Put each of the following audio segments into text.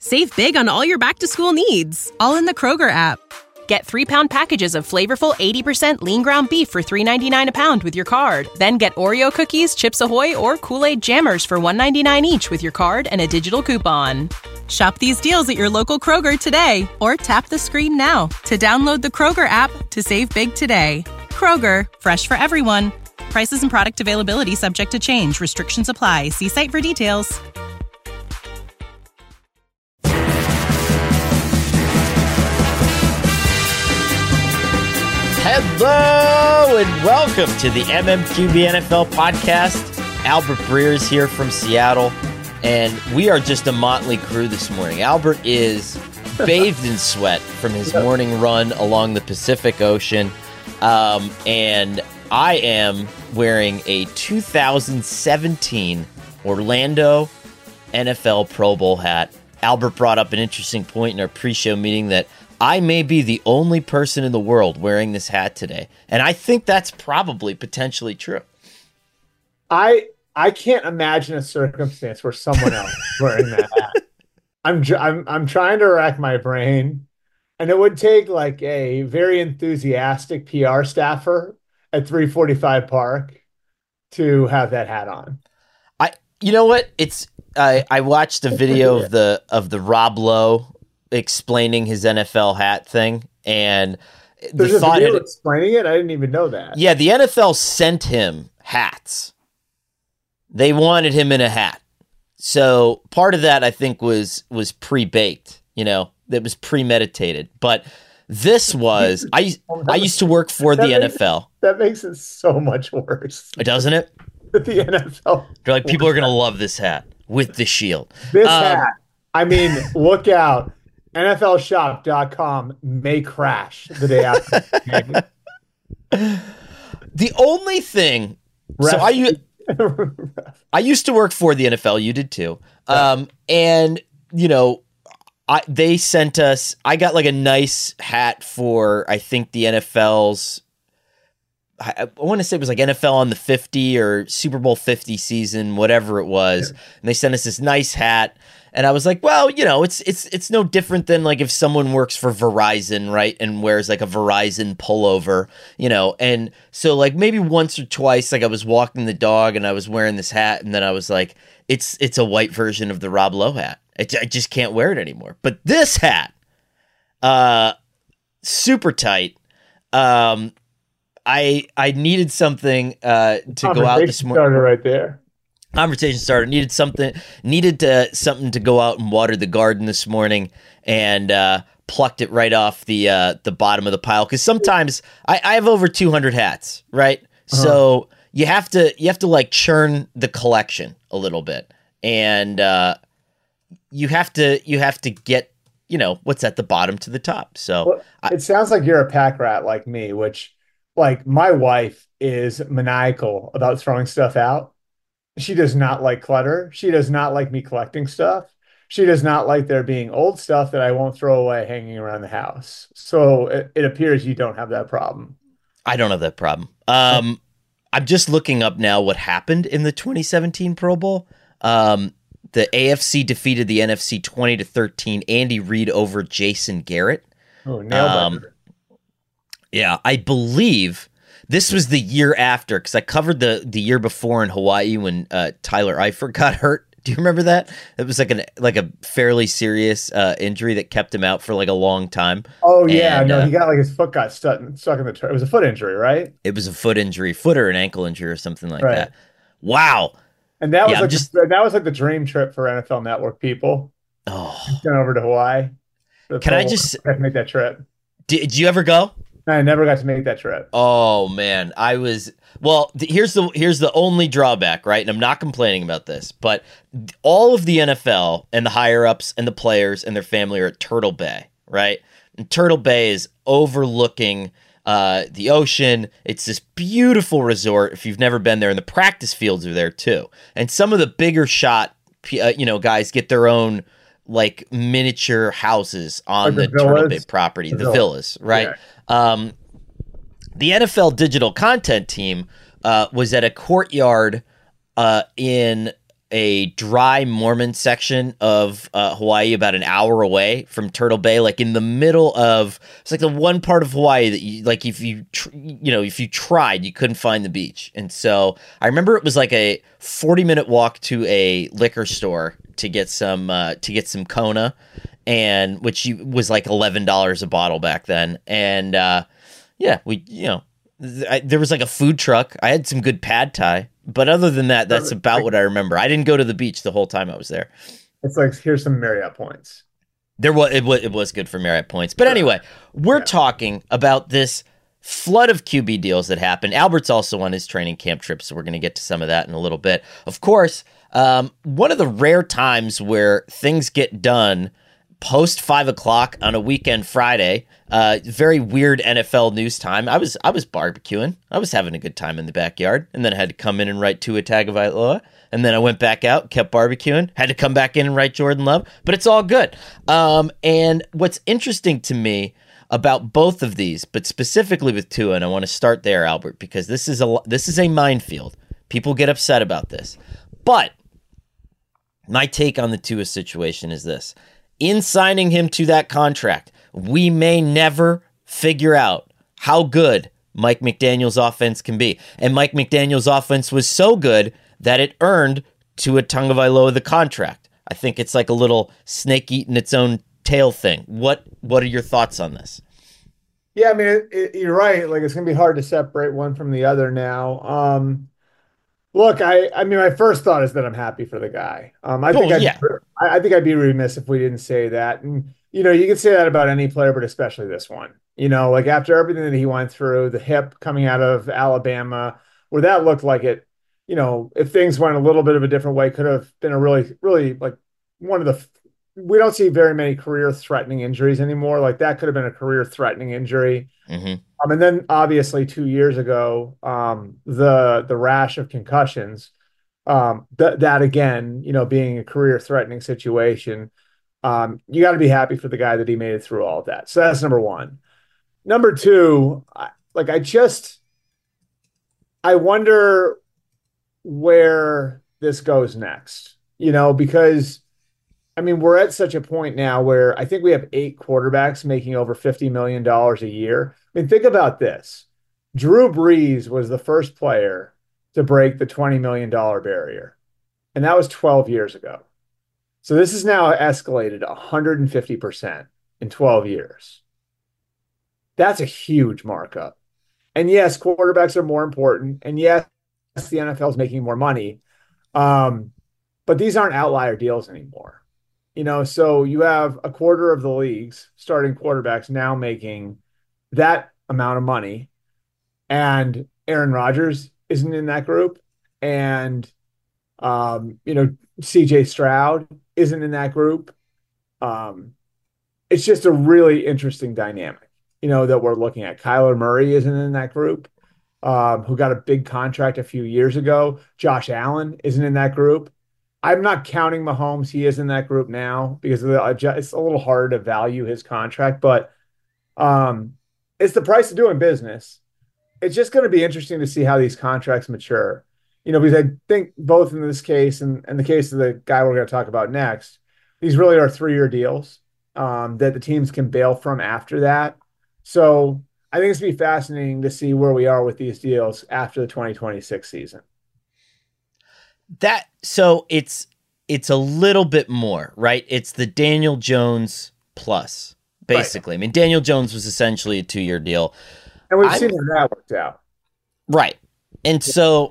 Save big on all your back-to-school needs, all in the Kroger app. Get 3-pound packages of flavorful 80% lean ground beef for $3.99 a pound with your card. Then get Oreo cookies, Chips Ahoy, or Kool-Aid Jammers for $1.99 each with your card and a digital coupon. Shop these deals at your local Kroger today, or tap the screen now to download the Kroger app to save big today. Kroger, fresh for everyone. Prices and product availability subject to change. Restrictions apply. See site for details. Hello and welcome to the MMQB NFL podcast. Albert Breers here from Seattle, and we are just a motley crew this morning. Albert is bathed in sweat from his morning run along the Pacific Ocean, and I am wearing a 2017 Orlando NFL Pro Bowl hat. Albert brought up an interesting point in our pre-show meeting that I may be the only person in the world wearing this hat today. And I think that's probably potentially true. I can't imagine a circumstance where someone else is wearing that hat. I'm trying to rack my brain, and it would take like a very enthusiastic PR staffer at 345 Park to have that hat on. You know what? I watched a video of the Rob Lowe explaining his NFL hat thing, and there's a video explaining it. I didn't even know that. Yeah, the NFL sent him hats. They wanted him in a hat, so part of that I think was pre-baked. You know, that was premeditated. But this was I used to work for the NFL. That makes it so much worse, doesn't it? The NFL. They're like, people are gonna love this hat with the shield. This hat. I mean, look out. NFLshop.com may crash the day after. The only thing, so I used to work for the NFL. You did too, and you know, they sent us. I got like a nice hat for I think the NFL's. I want to say it was like NFL on the 50 or Super Bowl 50 season, whatever it was, and they sent us this nice hat. And I was like, well, you know, it's no different than like if someone works for Verizon, right, and wears like a Verizon pullover, you know. And so like maybe once or twice, like I was walking the dog and I was wearing this hat, and then I was like, it's a white version of the Rob Lowe hat. I just can't wear it anymore. But this hat, super tight. I needed something to go out this morning. Started right there. Conversation started. Needed something to go out and water the garden this morning, and plucked it right off the bottom of the pile. Because sometimes I have over 200 hats, right? Uh-huh. So you have to like churn the collection a little bit, and you have to get, you know, what's at the bottom to the top. So it sounds like you're a pack rat like me, which like my wife is maniacal about throwing stuff out. She does not like clutter. She does not like me collecting stuff. She does not like there being old stuff that I won't throw away hanging around the house. So it appears you don't have that problem. I don't have that problem. I'm just looking up now what happened in the 2017 Pro Bowl. The AFC defeated the NFC 20-13. Andy Reid over Jason Garrett. Oh, nailed it. Yeah, I believe this was the year after, because I covered the year before in Hawaii when Tyler Eifert got hurt. Do you remember that? It was like a fairly serious injury that kept him out for like a long time. Oh yeah, and, he got like his foot got stuck in the. It was a foot injury, right? It was a foot injury, foot or an ankle injury or something like that. Wow. And that was that was like the dream trip for NFL Network people. Oh, going over to Hawaii. Can I just make that trip? Did you ever go? I never got to make that trip. Oh man, I was. Well, here's the only drawback, right? And I'm not complaining about this, but all of the NFL and the higher ups and the players and their family are at Turtle Bay, right? And Turtle Bay is overlooking the ocean. It's this beautiful resort. If you've never been there, and the practice fields are there too. And some of the bigger shot, guys get their own like miniature houses on the Turtle Bay property, the villas, right? Yeah. The NFL digital content team was at a courtyard in a dry Mormon section of Hawaii about an hour away from Turtle Bay, like in the middle of, it's like the one part of Hawaii that you, like if you tried, you couldn't find the beach. And so I remember it was like a 40-minute walk to a liquor store to get some Kona, and which was like $11 a bottle back then. And there was like a food truck. I had some good pad thai. But other than that, that's about what I remember. I didn't go to the beach the whole time I was there. It's like, here's some Marriott points. It was good for Marriott points. But anyway, we're talking about this flood of QB deals that happened. Albert's also on his training camp trip, so we're going to get to some of that in a little bit. Of course, one of the rare times where things get done post 5 o'clock on a weekend Friday, very weird NFL news time. I was barbecuing. I was having a good time in the backyard, and then I had to come in and write Tua Tagovailoa, and then I went back out, kept barbecuing, had to come back in and write Jordan Love, but it's all good. And what's interesting to me about both of these, but specifically with Tua, and I want to start there, Albert, because this is a minefield. People get upset about this, but my take on the Tua situation is this. In signing him to that contract, we may never figure out how good Mike McDaniel's offense can be. And Mike McDaniel's offense was so good that it earned Tua Tagovailoa the contract. I think it's like a little snake eating its own tail thing. What are your thoughts on this? Yeah, I mean, you're right. Like, it's going to be hard to separate one from the other now. Look, I mean, my first thought is that I'm happy for the guy. I think I'd be remiss if we didn't say that. And, you can say that about any player, but especially this one. Like after everything that he went through, the hip coming out of Alabama, where that looked like it, if things went a little bit of a different way, could have been a really, really like one of the, we don't see very many career-threatening injuries anymore. Like that could have been a career-threatening injury. Mm-hmm. And then obviously 2 years ago, the rash of concussions, that again, being a career-threatening situation, you got to be happy for the guy that he made it through all of that. So that's number one. Number two, I wonder where this goes next, because I mean, we're at such a point now where I think we have 8 quarterbacks making over $50 million a year. I mean, think about this. Drew Brees was the first player to break the $20 million barrier, and that was 12 years ago. So this is now escalated 150% in 12 years. That's a huge markup. And yes, quarterbacks are more important. And yes, the NFL is making more money. But these aren't outlier deals anymore. So you have a quarter of the league's starting quarterbacks now making that amount of money. And Aaron Rodgers isn't in that group. And, CJ Stroud isn't in that group. It's just a really interesting dynamic, that we're looking at. Kyler Murray isn't in that group, who got a big contract a few years ago. Josh Allen isn't in that group. I'm not counting Mahomes. He is in that group now because it's a little hard to value his contract, but it's the price of doing business. It's just going to be interesting to see how these contracts mature. Because I think both in this case and the case of the guy we're going to talk about next, these really are 3-year deals that the teams can bail from after that. So I think it's going to be fascinating to see where we are with these deals after the 2026 season. So it's a little bit more, right? It's the Daniel Jones plus, basically. Right. I mean, Daniel Jones was essentially a 2-year deal. And we've seen how that worked out. Right. And so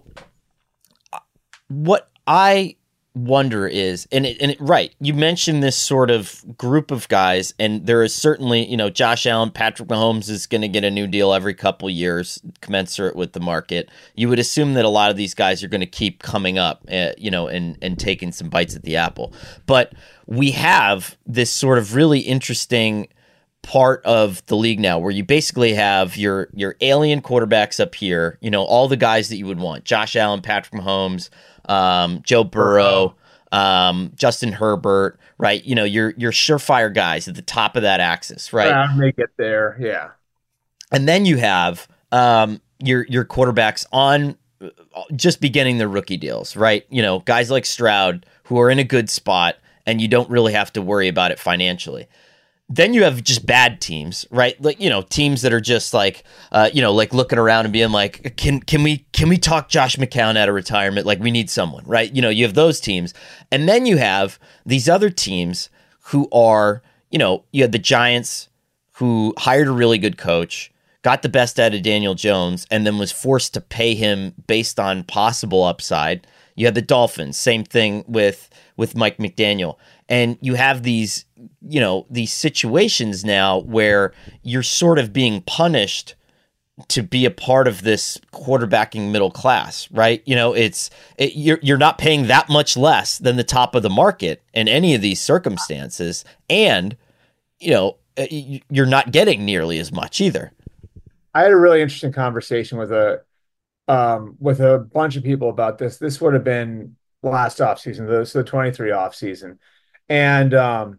what I wonder is, right, you mentioned this sort of group of guys, and there is certainly, Josh Allen, Patrick Mahomes is going to get a new deal every couple years, commensurate with the market. You would assume that a lot of these guys are going to keep coming up, and taking some bites at the apple. But we have this sort of really interesting part of the league now where you basically have your alien quarterbacks up here, all the guys that you would want: Josh Allen, Patrick Mahomes, Joe Burrow, Justin Herbert, right? Your surefire guys at the top of that axis, right? Yeah, make it there, yeah. And then you have your quarterbacks on just beginning their rookie deals, right? You know, guys like Stroud who are in a good spot and you don't really have to worry about it financially. Then you have just bad teams, right? Like, you know, teams that are just like, like looking around and being like, can we talk Josh McCown out of retirement? Like, we need someone, right? You know, you have those teams. And then you have these other teams who are, you know, you had the Giants who hired a really good coach, got the best out of Daniel Jones, and then was forced to pay him based on possible upside. You had the Dolphins, same thing with Mike McDaniel. And you have these, you know, these situations now where you're sort of being punished to be a part of this quarterbacking middle class, right? You know, you're not paying that much less than the top of the market in any of these circumstances. And, you know, you're not getting nearly as much either. I had a really interesting conversation with a bunch of people about this. This would have been last offseason, the 23 offseason. And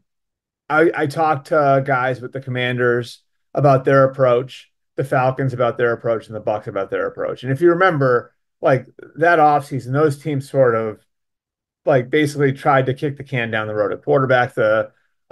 I talked to guys with the Commanders about their approach, the Falcons about their approach, and the Bucs about their approach. And if you remember, like that offseason, those teams sort of like basically tried to kick the can down the road at quarterback. The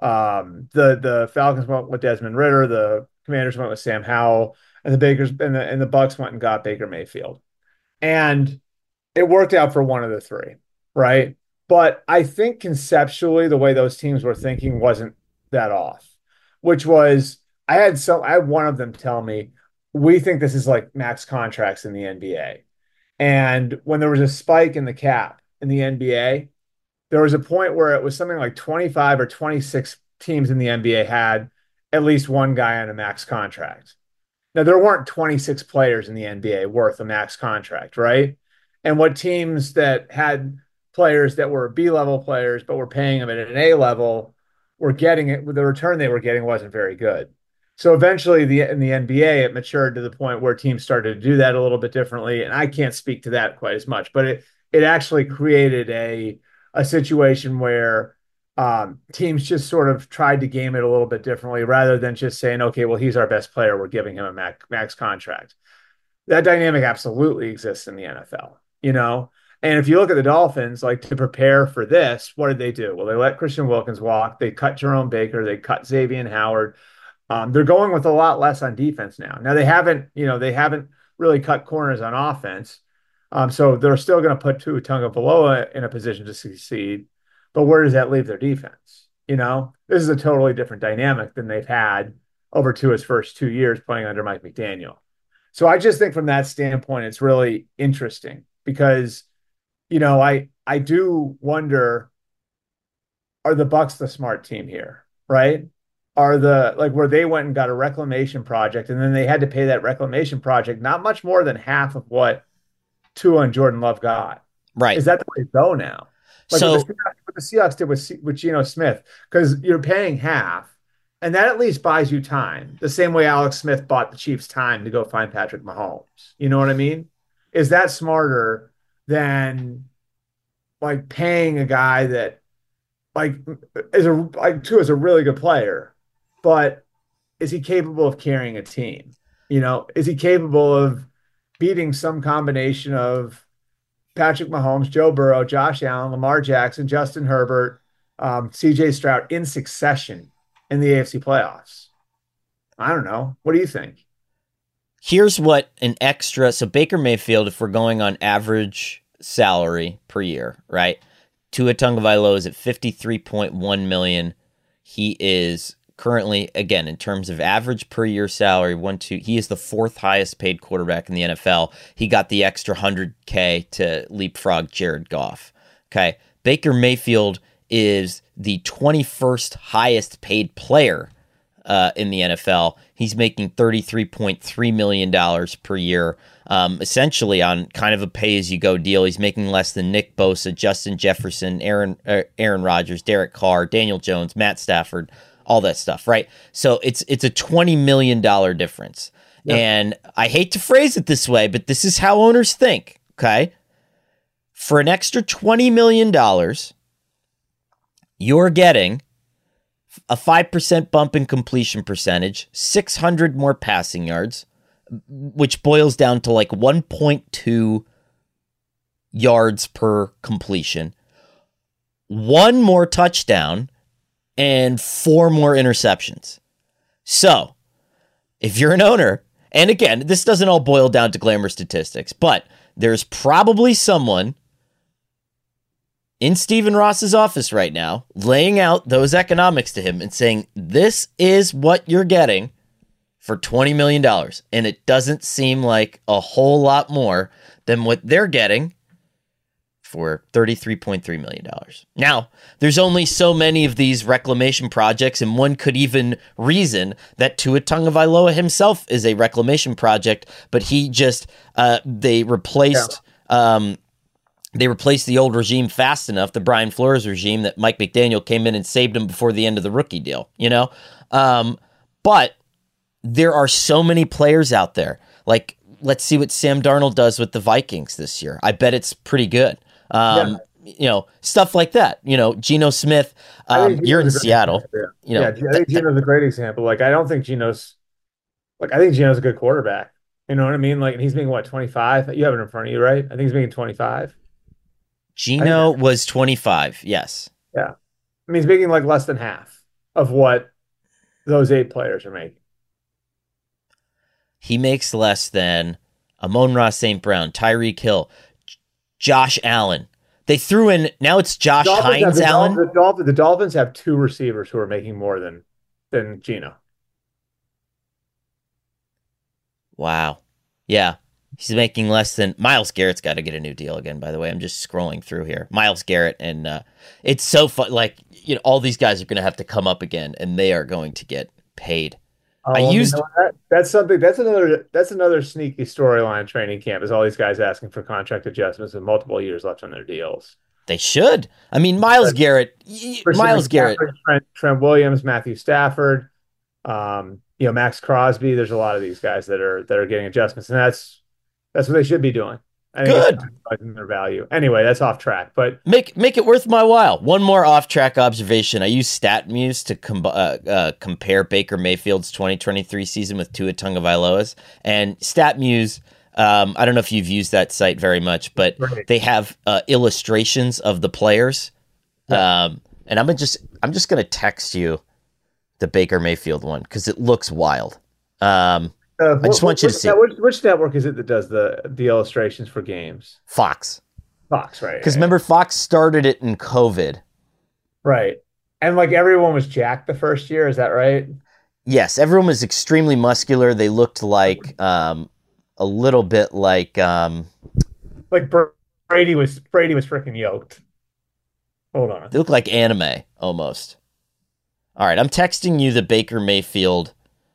Falcons went with Desmond Ridder, the Commanders went with Sam Howell, and the Bucs went and got Baker Mayfield. And it worked out for one of the three, right? But I think conceptually, the way those teams were thinking wasn't that off, which was I had one of them tell me, we think this is like max contracts in the NBA. And when there was a spike in the cap in the NBA, there was a point where it was something like 25 or 26 teams in the NBA had at least one guy on a max contract. Now, there weren't 26 players in the NBA worth a max contract, right? And what teams that had players that were B-level players but were paying them at an A level were getting it, the return they were getting wasn't very good. So eventually in the NBA, it matured to the point where teams started to do that a little bit differently. And I can't speak to that quite as much, but it actually created a situation where teams just sort of tried to game it a little bit differently rather than just saying, okay, well, he's our best player, we're giving him a max contract. That dynamic absolutely exists in the NFL, you know? And if you look at the Dolphins, like to prepare for this, what did they do? Well, they let Christian Wilkins walk. They cut Jerome Baker. They cut Xavier Howard. They're going with a lot less on defense now. Now they haven't really cut corners on offense. So they're still going to put Tua Tagovailoa in a position to succeed. But where does that leave their defense? You know, this is a totally different dynamic than they've had over Tua's first 2 years playing under Mike McDaniel. So I just think from that standpoint, it's really interesting because, you know, I do wonder, are the Bucs the smart team here, right? Are where they went and got a reclamation project and then they had to pay that reclamation project not much more than half of what Tua and Jordan Love got. Right. Is that the way to go now? Like so what the Seahawks did with Geno Smith, because you're paying half, and that at least buys you time. The same way Alex Smith bought the Chiefs time to go find Patrick Mahomes. You know what I mean? Is that smarter than like paying a guy that is a really good player, but is he capable of carrying a team? You know, is he capable of beating some combination of Patrick Mahomes, Joe Burrow, Josh Allen, Lamar Jackson, Justin Herbert, CJ Stroud in succession in the AFC playoffs? I don't know. What do you think? Here's what an extra. So Baker Mayfield, if we're going on average salary per year, right? Tua Tagovailoa is at $53.1 million. He is currently, again, in terms of average per year salary, he is the fourth highest paid quarterback in the NFL. He got the extra $100K to leapfrog Jared Goff. Okay. Baker Mayfield is the 21st highest paid player in the NFL. He's making $33.3 million per year, essentially on kind of a pay-as-you-go deal. He's making less than Nick Bosa, Justin Jefferson, Aaron Rodgers, Derek Carr, Daniel Jones, Matt Stafford, all that stuff, right? So it's a $20 million difference. Yeah. And I hate to phrase it this way, but this is how owners think, okay? For an extra $20 million, you're getting a 5% bump in completion percentage, 600 more passing yards, which boils down to like 1.2 yards per completion, one more touchdown, and four more interceptions. So, if you're an owner, and again, this doesn't all boil down to glamour statistics, but there's probably someone in Stephen Ross's office right now laying out those economics to him and saying, this is what you're getting for $20 million. And it doesn't seem like a whole lot more than what they're getting for $33.3 million. Now, there's only so many of these reclamation projects, and one could even reason that Tua Tagovailoa himself is a reclamation project, but he just, they replaced the old regime fast enough, the Brian Flores regime, that Mike McDaniel came in and saved him before the end of the rookie deal, you know? But there are so many players out there. Like, let's see what Sam Darnold does with the Vikings this year. I bet it's pretty good. You know, stuff like that. You know, Geno Smith, you're in Seattle. You know, I think Geno's a great example. Like, I think Geno's a good quarterback. You know what I mean? Like, he's making what, 25? You have it in front of you, right? I think he's making 25. Geno was 25, yes. Yeah. I mean, he's making like less than half of what those 8 players are making. He makes less than Amon-Ra St. Brown, Tyreek Hill, Josh Allen. They threw in, now it's Josh Hines Allen. The Dolphins have 2 receivers who are making more than Geno. Wow. Yeah. He's making less than Myles Garrett's got to get a new deal again, by the way. I'm just scrolling through here. Myles Garrett, and it's so fun. Like, you know, all these guys are going to have to come up again, and they are going to get paid. That's another sneaky storyline training camp, is all these guys asking for contract adjustments with multiple years left on their deals. They should. I mean, Myles Garrett, Trent Williams, Matthew Stafford, Max Crosby. There's a lot of these guys that are getting adjustments, and that's what they should be doing. I think good. Their value. Anyway, that's off track, but make it worth my while. One more off track observation. I use StatMuse to compare Baker Mayfield's 2023 season with Tua Tagovailoa's, and StatMuse. I don't know if you've used that site very much, but they have illustrations of the players. And I'm just gonna text you the Baker Mayfield one because it looks wild. I just want you to see. Which network is it that does the illustrations for games? Fox, right? Because remember, Fox started it in COVID, right? And like everyone was jacked the first year. Is that right? Yes, everyone was extremely muscular. They looked like a little bit like Brady was freaking yoked. Hold on. They look like anime almost. All right, I'm texting you the Baker Mayfield.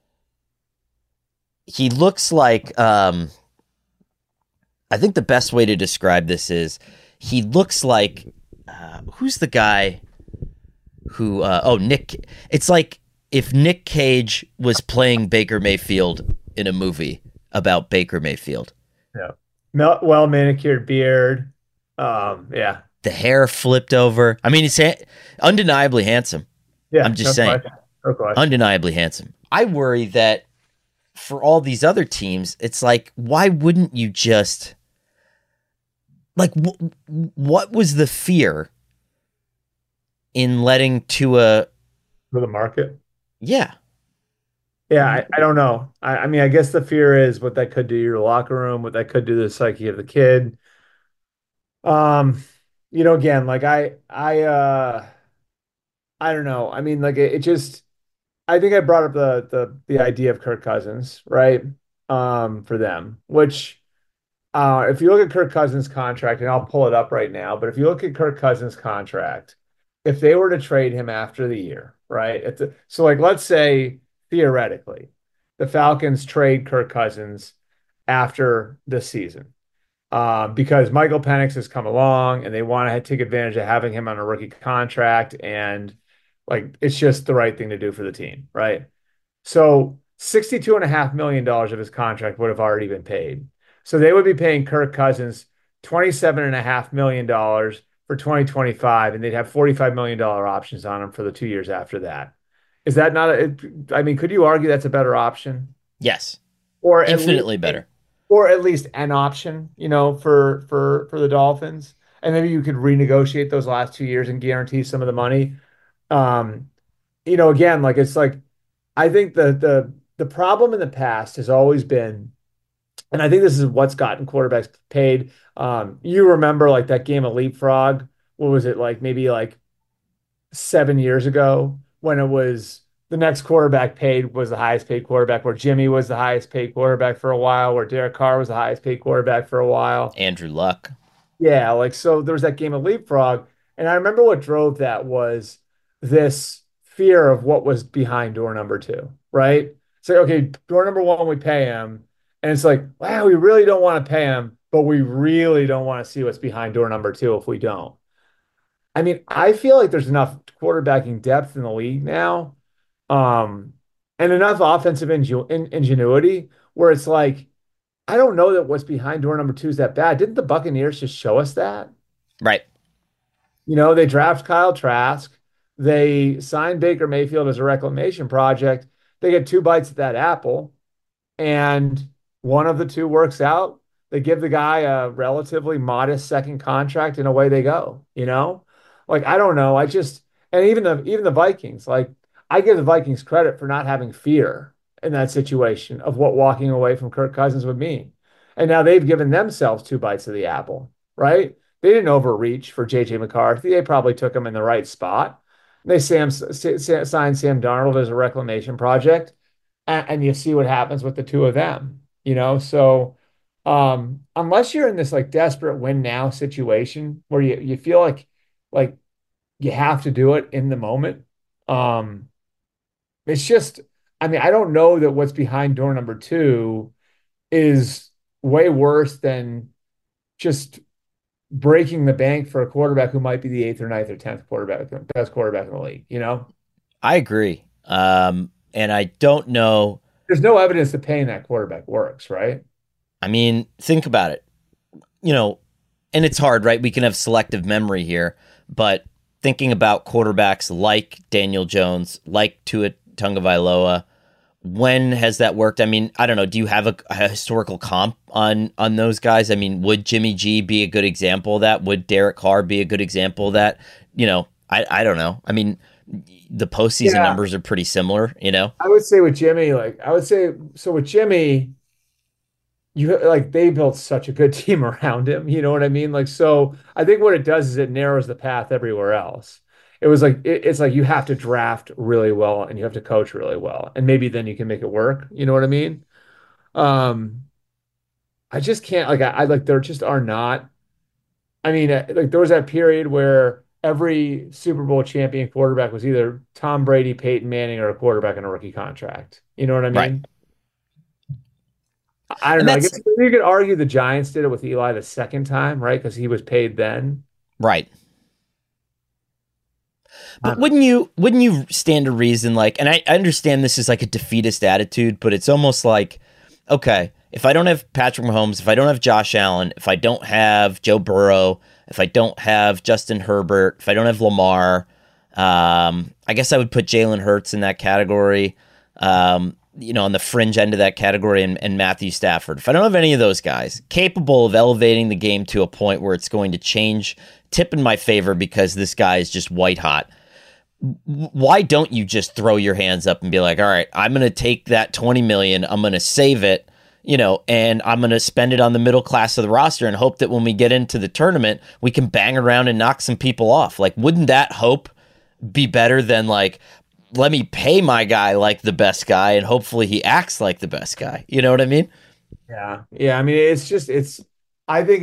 He looks like, I think the best way to describe this is he looks like, who's the guy who, Nick. It's like if Nick Cage was playing Baker Mayfield in a movie about Baker Mayfield. Yeah. Well manicured beard. Yeah. The hair flipped over. I mean, he's undeniably handsome. Yeah. I'm just saying. Undeniably handsome. I worry that for all these other teams, it's like, why wouldn't you just, like, what was the fear in letting Tua for the market? Yeah. Yeah, I don't know. I mean, I guess the fear is what that could do to your locker room, what that could do to the psyche of the kid. Again, like I don't know. I mean, like it just, I think I brought up the idea of Kirk Cousins, right? For them, which if you look at Kirk Cousins' contract, and I'll pull it up right now, but if you look at Kirk Cousins' contract, if they were to trade him after the year, right? So like, let's say theoretically, the Falcons trade Kirk Cousins after the season, because Michael Penix has come along and they want to take advantage of having him on a rookie contract, and like, it's just the right thing to do for the team, right? So $62.5 million of his contract would have already been paid. So they would be paying Kirk Cousins $27.5 million for 2025, and they'd have $45 million options on him for the 2 years after that. Is that not I mean, could you argue that's a better option? Yes. Or infinitely better. or at least an option, for the Dolphins. And maybe you could renegotiate those last 2 years and guarantee some of the money. Um, again, like it's like I think the problem in the past has always been, and I think this is what's gotten quarterbacks paid. You remember like that game of leapfrog? What was it like? Maybe like 7 years ago when it was the next quarterback paid was the highest paid quarterback, where Jimmy was the highest paid quarterback for a while, where Derek Carr was the highest paid quarterback for a while. Andrew Luck. Yeah, like so there was that game of leapfrog. And I remember what drove that was this fear of what was behind door number two, right? So, okay, door number one, we pay him. And it's like, wow, we really don't want to pay him, but we really don't want to see what's behind door number two if we don't. I mean, I feel like there's enough quarterbacking depth in the league now, um, and enough offensive ingenuity where it's like, I don't know that what's behind door number two is that bad. Didn't the Buccaneers just show us that? Right. They draft Kyle Trask. They sign Baker Mayfield as a reclamation project. They get two bites at that apple, and one of the two works out. They give the guy a relatively modest second contract, and away they go. Like I don't know. And even the Vikings, like I give the Vikings credit for not having fear in that situation of what walking away from Kirk Cousins would mean. And now they've given themselves two bites of the apple, right? They didn't overreach for JJ McCarthy. They probably took him in the right spot. They signed Sam Darnold as a reclamation project, and you see what happens with the two of them. So unless you're in this like desperate win now situation where you feel like you have to do it in the moment, um, it's just, I mean, I don't know that what's behind door number two is way worse than just breaking the bank for a quarterback who might be the eighth or ninth or tenth quarterback, best quarterback in the league. I agree. And I don't know. There's no evidence that paying that quarterback works, right? I mean, think about it. You know, and it's hard, right? We can have selective memory here, but thinking about quarterbacks like Daniel Jones, like Tua Tagovailoa, when has that worked? I mean, I don't know. Do you have a historical comp on those guys? I mean, would Jimmy G be a good example of that? Would Derek Carr be a good example of that? I don't know. I mean, the postseason numbers are pretty similar. I would say with Jimmy, so with Jimmy, you like they built such a good team around him. You know what I mean? Like, so I think what it does is it narrows the path everywhere else. It's like you have to draft really well and you have to coach really well, and maybe then you can make it work. You know what I mean? Um, I just can't I like there just are not. I mean, like there was that period where every Super Bowl champion quarterback was either Tom Brady, Peyton Manning, or a quarterback on a rookie contract. You know what I Right. mean? I don't And know. I that's guess you could argue the Giants did it with Eli the second time, right? Because he was paid then. right. I But don't know. wouldn't you stand to reason, like, and I understand this is like a defeatist attitude, but it's almost like, okay, if I don't have Patrick Mahomes, if I don't have Josh Allen, if I don't have Joe Burrow, if I don't have Justin Herbert, if I don't have Lamar, I guess I would put Jalen Hurts in that category, on the fringe end of that category, and Matthew Stafford. If I don't have any of those guys capable of elevating the game to a point where it's going to tip in my favor because this guy is just white hot, why don't you just throw your hands up and be like, all right, I'm going to take that 20 million, I'm going to save it, and I'm going to spend it on the middle class of the roster and hope that when we get into the tournament, we can bang around and knock some people off. Like, wouldn't that hope be better than like, let me pay my guy like the best guy and hopefully he acts like the best guy? You know what I mean? Yeah. Yeah. I mean, I think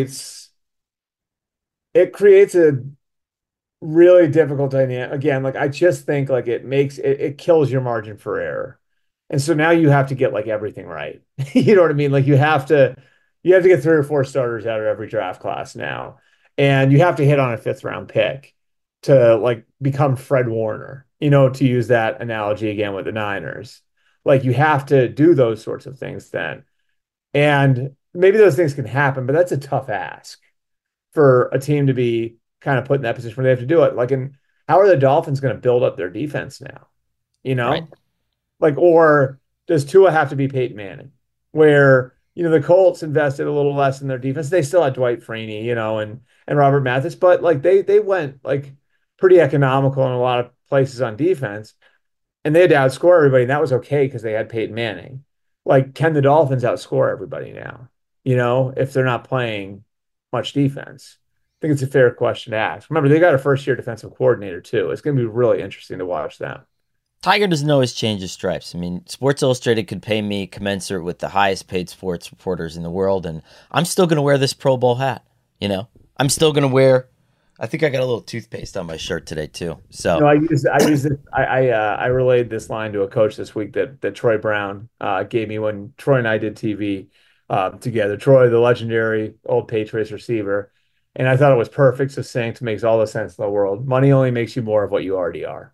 it creates a really difficult dynamic. Again, like I just think like it kills your margin for error. And so now you have to get like everything right. You know what I mean? Like you have to get three or four starters out of every draft class now. And you have to hit on a fifth round pick to like become Fred Warner, to use that analogy again with the Niners. Like you have to do those sorts of things then. And maybe those things can happen, but that's a tough ask for a team to be kind of put in that position where they have to do it. Like, how are the Dolphins going to build up their defense now? You Right. know, like, or does Tua have to be Peyton Manning, where the Colts invested a little less in their defense. They still had Dwight Freeney, and Robert Mathis, but like they went like pretty economical in a lot of places on defense, and they had to outscore everybody, and that was okay because they had Peyton Manning. Like, can the Dolphins outscore everybody now? If they're not playing much defense? I think it's a fair question to ask. Remember, they got a first-year defensive coordinator too. It's going to be really interesting to watch them. Tiger doesn't always change his stripes. I mean, Sports Illustrated could pay me commensurate with the highest paid sports reporters in the world, and I'm still going to wear this Pro Bowl hat. I'm still going to wear. I think I got a little toothpaste on my shirt today too. So I use this. I relayed this line to a coach this week that Troy Brown gave me when Troy and I did TV together. Troy, the legendary old Patriots receiver, and I thought it was perfect, succinct, makes all the sense in the world. Money only makes you more of what you already are.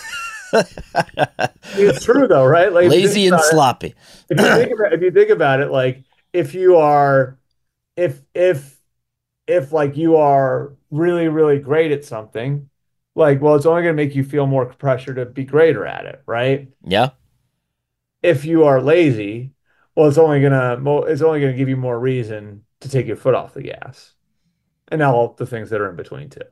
It's true though, right? Like, lazy and sloppy. If you think about it, like if like you are really, really great at something, like, well, it's only going to make you feel more pressure to be greater at it, right? Yeah. If you are lazy, well, it's only going to give you more reason to take your foot off the gas, and all the things that are in between too.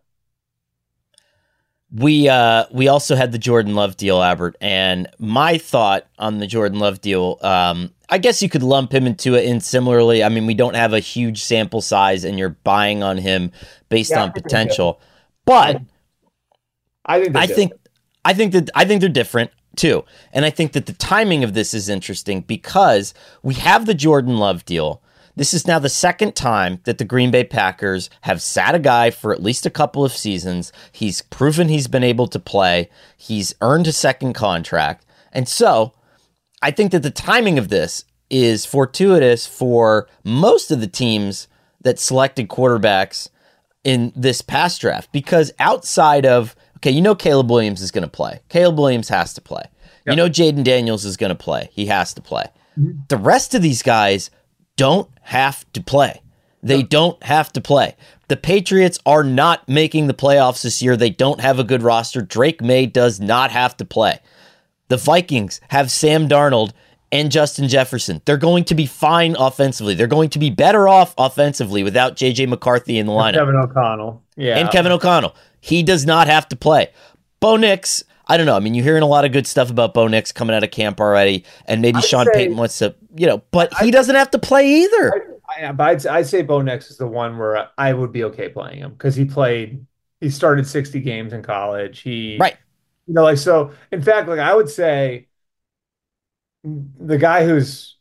We also had the Jordan Love deal, Albert, and my thought on the Jordan Love deal, I guess you could lump him into it in similarly. I mean, we don't have a huge sample size, and you're buying on him based on potential. But I think they're different too, and I think that the timing of this is interesting because we have the Jordan Love deal. This is now the second time that the Green Bay Packers have sat a guy for at least a couple of seasons. He's proven he's been able to play. He's earned a second contract. And so I think that the timing of this is fortuitous for most of the teams that selected quarterbacks in this past draft, because outside of, Caleb Williams is going to play. Caleb Williams has to play. Yep. Jaden Daniels is going to play. He has to play. Mm-hmm. The rest of these guys don't have to play. They don't have to play. The Patriots are not making the playoffs this year. They don't have a good roster. Drake May does not have to play. The Vikings have Sam Darnold and Justin Jefferson. They're going to be fine offensively. They're going to be better off offensively without J.J. McCarthy in the lineup. Kevin O'Connell. Yeah. And Kevin O'Connell. He does not have to play. Bo Nix, I don't know. I mean, you're hearing a lot of good stuff about Bo Nix coming out of camp already, and maybe Sean Payton wants to, but he doesn't have to play either. I'd say Bo Nix is the one where I would be okay playing him because he started 60 games in college. Right. So in fact, I would say the guy who's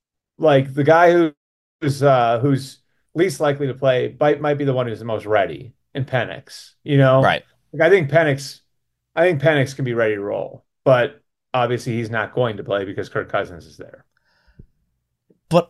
least likely to play might be the one who's the most ready in Penix, Right. I think Penix can be ready to roll, but obviously he's not going to play because Kirk Cousins is there. But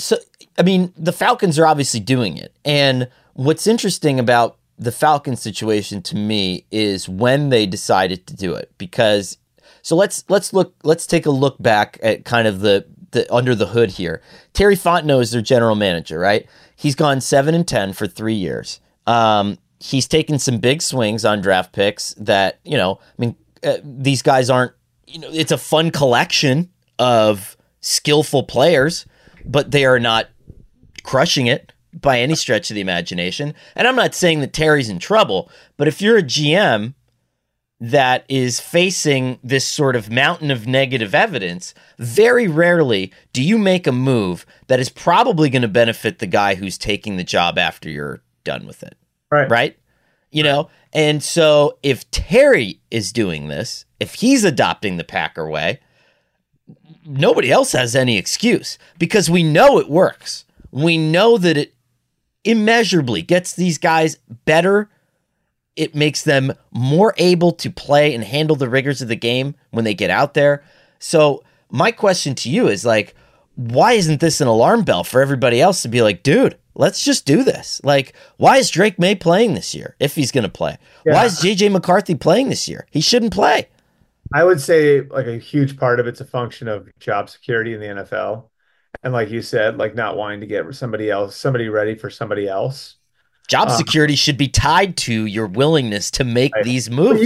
the Falcons are obviously doing it. And what's interesting about the Falcons situation to me is when they decided to do it, because let's take a look back at kind of the under the hood here. Terry Fontenot is their general manager, right? He's gone 7-10 for 3 years. He's taken some big swings on draft picks that, these guys aren't, it's a fun collection of skillful players, but they are not crushing it by any stretch of the imagination. And I'm not saying that Terry's in trouble, but if you're a GM that is facing this sort of mountain of negative evidence, very rarely do you make a move that is probably going to benefit the guy who's taking the job after you're done with it. Right? And so if Terry is doing this, if he's adopting the Packer way, nobody else has any excuse because we know it works. We know that it immeasurably gets these guys better. It makes them more able to play and handle the rigors of the game when they get out there. So my question to you is why isn't this an alarm bell for everybody else to be like, dude, let's just do this? Why is Drake May playing this year if he's going to play? Yeah. Why is J.J. McCarthy playing this year? He shouldn't play. I would say a huge part of it's a function of job security in the NFL. And like you said, not wanting to get somebody ready for somebody else. Job security should be tied to your willingness to make these moves.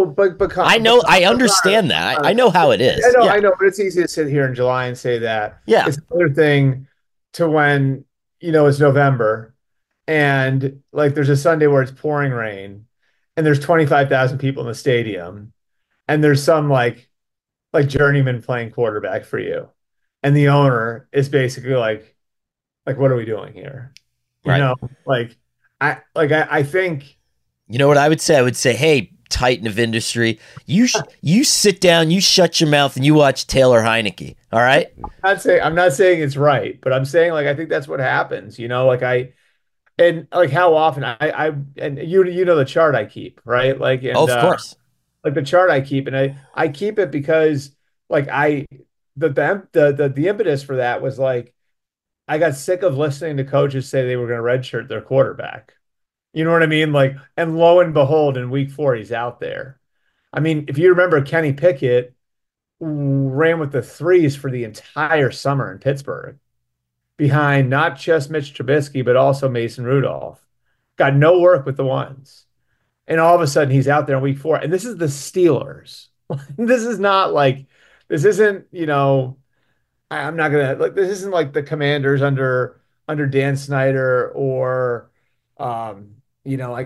I understand that. I know how it is. I know, but it's easy to sit here in July and say that. Yeah. It's another thing to when, it's November and like there's a Sunday where it's pouring rain and there's 25,000 people in the stadium and there's some like journeyman playing quarterback for you. And the owner is basically like what are we doing here? You Right. know, like I think You know what I would say? I would say, hey, titan of industry, you sit down, you shut your mouth, and you watch Taylor Heineke. All right. I'm not saying it's right, but I'm saying like I think that's what happens, like and like how often and you know the chart I keep, right? Like Oh, and of course. like the chart I keep and I keep it because like the impetus for that was like I got sick of listening to coaches say they were going to redshirt their quarterback. You know what I mean? Like, and lo and behold, in week 4, he's out there. I mean, if you remember, Kenny Pickett ran with the threes for the entire summer in Pittsburgh, behind not just Mitch Trubisky, but also Mason Rudolph. Got no work with the ones. And all of a sudden, he's out there in week 4. And this is the Steelers. This is not like, this isn't, I'm not gonna like this isn't like the Commanders under Dan Snyder or like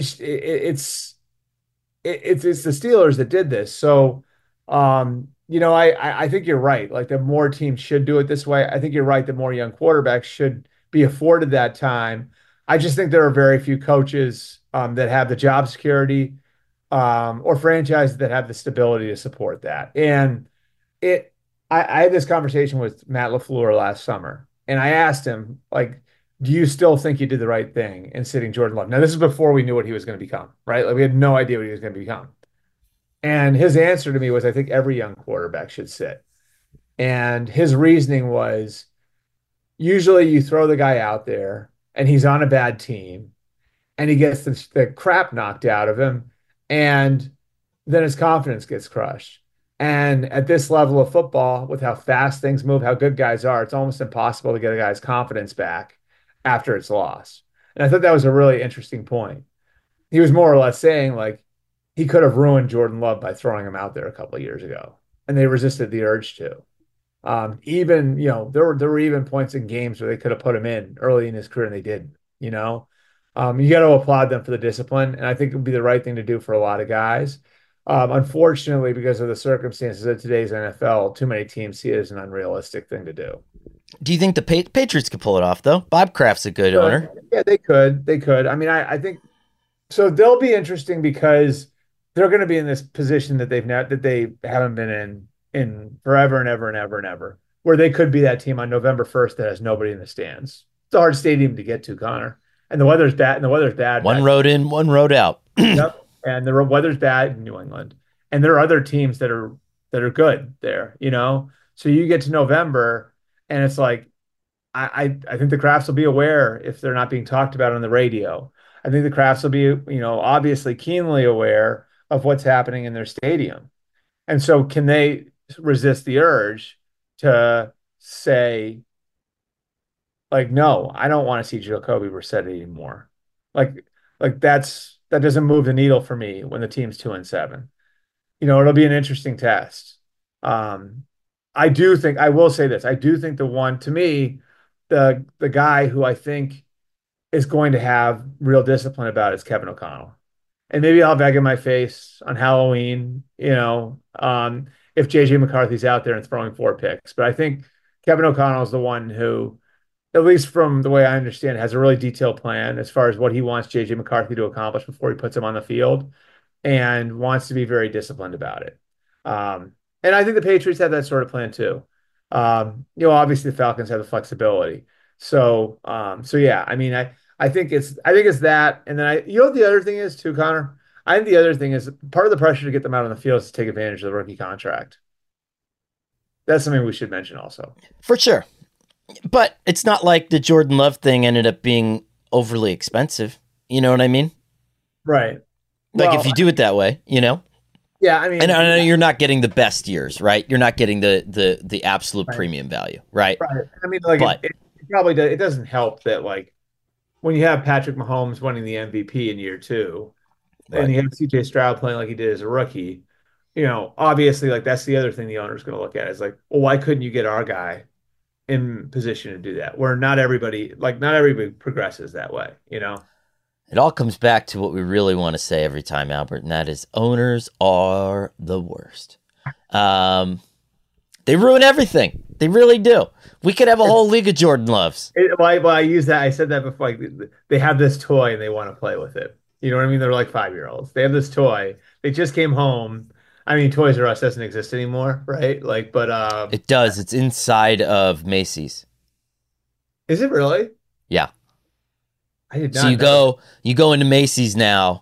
it's the Steelers that did this. So I think you're right. Like the more teams should do it this way. I think you're right. The more young quarterbacks should be afforded that time. I just think there are very few coaches that have the job security or franchises that have the stability to support that. And it I had this conversation with Matt LaFleur last summer, and I asked him, like, do you still think you did the right thing in sitting Jordan Love? Now, this is before we knew what he was going to become, right? Like, we had no idea what he was going to become. And his answer to me was, I think every young quarterback should sit. And his reasoning was usually you throw the guy out there and he's on a bad team and he gets the crap knocked out of him. And then his confidence gets crushed. And at this level of football, with how fast things move, how good guys are, it's almost impossible to get a guy's confidence back after it's lost. And I thought that was a really interesting point. He was more or less saying, like, he could have ruined Jordan Love by throwing him out there a couple of years ago, and they resisted the urge to. Even, there were even points in games where they could have put him in early in his career and they didn't, you know. You got to applaud them for the discipline, and I think it would be the right thing to do for a lot of guys. Unfortunately, because of the circumstances of today's NFL, too many teams see it as an unrealistic thing to do. Do you think the Patriots could pull it off though? Bob Kraft's a good owner. Yeah, they could. They could. I mean, I think so. They'll be interesting because they're going to be in this position that they haven't been in forever and ever and ever and ever, where they could be that team on November 1st that has nobody in the stands. It's a hard stadium to get to, Connor, and the weather's bad. And the weather's bad. One road in, one road out. Yep. And the weather's bad in New England. And there are other teams that are good there, So you get to November and it's like I think the Crafts will be aware if they're not being talked about on the radio. I think the Crafts will be, obviously keenly aware of what's happening in their stadium. And so can they resist the urge to say, like, no, I don't want to see Jacoby Brissett anymore. Like, that doesn't move the needle for me when the team's 2-7. It'll be an interesting test. Um, I will say this. I do think the one to me, the guy who I think is going to have real discipline about it is Kevin O'Connell. And maybe I'll have egg in my face on Halloween, if JJ McCarthy's out there and throwing 4 picks. But I think Kevin O'Connell is the one who, at least from the way I understand, has a really detailed plan as far as what he wants JJ McCarthy to accomplish before he puts him on the field and wants to be very disciplined about it. And I think the Patriots have that sort of plan too. Obviously the Falcons have the flexibility. So yeah, I mean, I think it's that. And then what the other thing is too, Connor? I think the other thing is part of the pressure to get them out on the field is to take advantage of the rookie contract. That's something we should mention also. For sure. But it's not like the Jordan Love thing ended up being overly expensive. You know what I mean? Right. Like Well, if you do it that way, yeah, I mean, And I know you're not getting the best years, right? You're not getting the absolute right, premium value, right? right. I mean, like But it probably does, it doesn't help that like when you have Patrick Mahomes winning the MVP in year 2 and right. you have CJ Stroud playing like he did as a rookie, obviously like that's the other thing the owner's going to look at is like, well, why couldn't you get our guy in position to do that. Where not everybody progresses that way, you know? It all comes back to what we really want to say every time, Albert, and that is owners are the worst. They ruin everything. They really do. We could have a whole league of Jordan Loves. I use that. I said that before. Like, they have this toy and they want to play with it. You know what I mean? They're like 5-year-olds. They have this toy. They just came home. I mean, Toys R Us doesn't exist anymore, right? Like, but It does. It's inside of Macy's. is it really? Yeah. I did not. So know. you go into Macy's now,